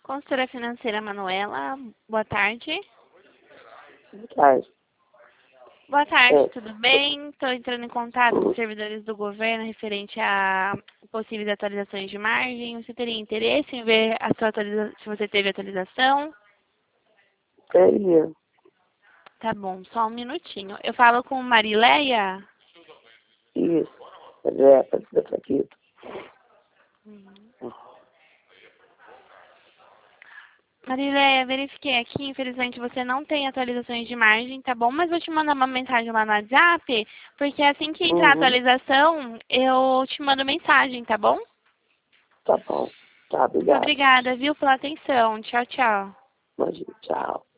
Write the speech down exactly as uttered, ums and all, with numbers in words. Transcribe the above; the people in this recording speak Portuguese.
Consultora financeira Manuela, boa tarde. Boa tarde. Boa tarde, É. tudo bem? Estou entrando em contato com os servidores do governo referente a possíveis atualizações de margem. Você teria interesse em ver a sua atualiza... se você teve atualização? Teria. Tá bom, só um minutinho. Eu falo com Marileia? Isso. É, pode ser aqui. Marileia, verifiquei aqui, infelizmente você não tem atualizações de margem, tá bom? Mas vou te mandar uma mensagem lá no WhatsApp, porque assim que entrar a Uhum. atualização, eu te mando mensagem, tá bom? Tá bom. Tá, Muito obrigado. obrigada, viu, pela atenção. Tchau, tchau. Imagina, tchau.